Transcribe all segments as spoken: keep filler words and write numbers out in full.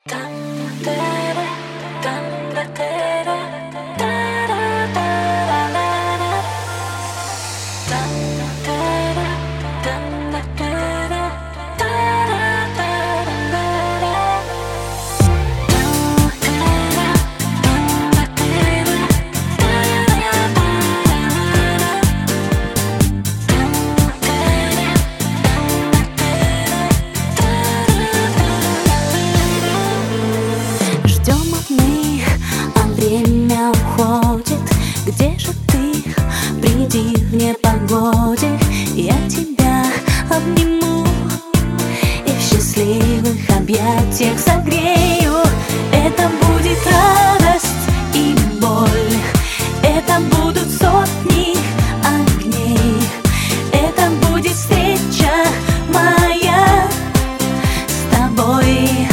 Где же ты? Приди в непогоде, я тебя обниму и в счастливых объятиях согрею. Это будет радость и боль, это будут сотни огней, это будет встреча моя с тобой.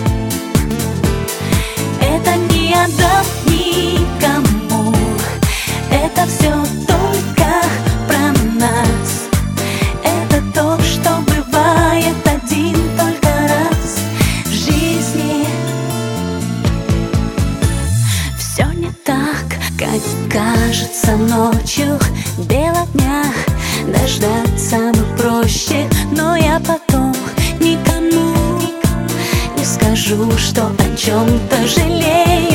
Это не отдам никому, это все только про нас. Это то, что бывает один только раз в жизни. Все не так, как кажется ночью. Белого дня дождаться бы проще, но я потом никому не скажу, что о чем-то жалею.